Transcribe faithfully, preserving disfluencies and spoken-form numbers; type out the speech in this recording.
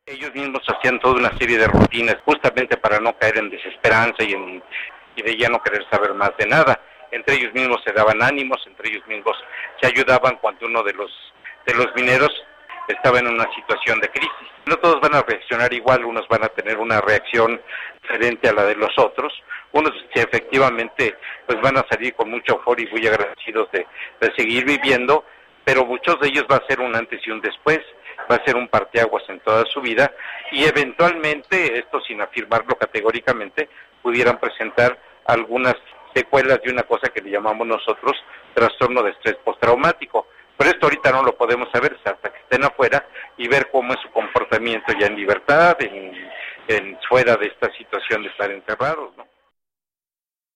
Ellos mismos hacían toda una serie de rutinas justamente para no caer en desesperanza y, en, y de ya no querer saber más de nada. Entre ellos mismos se daban ánimos, entre ellos mismos se ayudaban cuando uno de los de los mineros estaba en una situación de crisis. No todos van a reaccionar igual, unos van a tener una reacción diferente a la de los otros, unos que efectivamente pues van a salir con mucha euforia y muy agradecidos de, de seguir viviendo, pero muchos de ellos va a ser un antes y un después, va a ser un parteaguas en toda su vida y eventualmente, esto sin afirmarlo categóricamente, pudieran presentar algunas secuelas de una cosa que le llamamos nosotros trastorno de estrés postraumático. Pero esto ahorita no lo podemos saber hasta que estén afuera y ver cómo es su comportamiento ya en libertad, en, en fuera de esta situación de estar encerrados, ¿no?